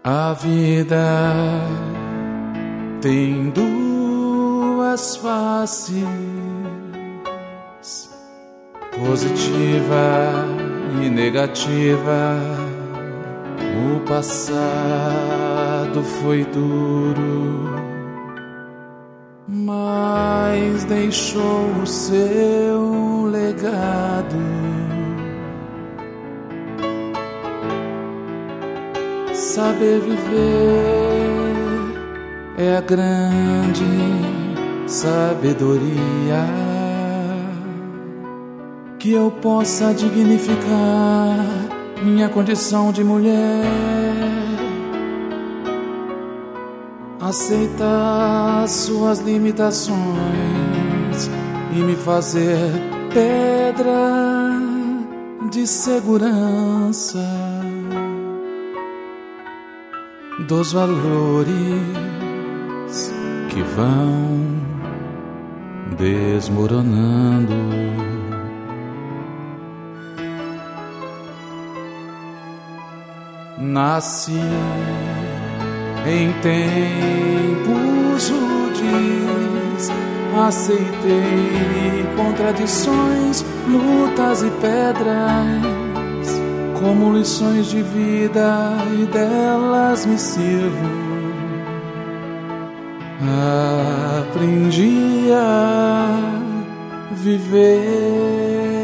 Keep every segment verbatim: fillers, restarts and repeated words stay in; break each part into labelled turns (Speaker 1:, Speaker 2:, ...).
Speaker 1: A vida tem duas faces, positiva e negativa. O passado foi duro, mas deixou o seu legado. Saber viver é a grande sabedoria, que eu possa dignificar minha condição de mulher, aceitar suas limitações e me fazer pedra de segurança dos valores que vão desmoronando. Nasci em tempos rudes, aceitei contradições, lutas e pedras como lições de vida, e delas me sirvo. Aprendi a viver.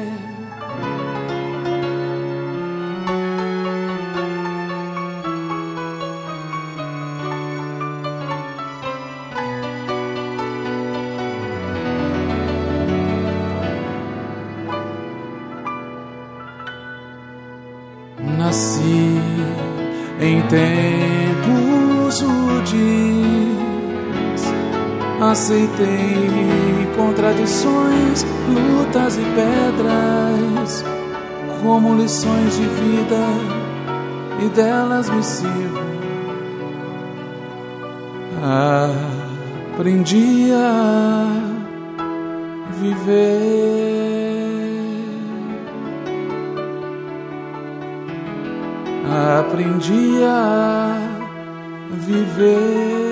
Speaker 1: Nasci em tempos rudes, aceitei contradições, lutas e pedras como lições de vida, e delas me sirvo. Aprendi a viver. Aprendi a viver.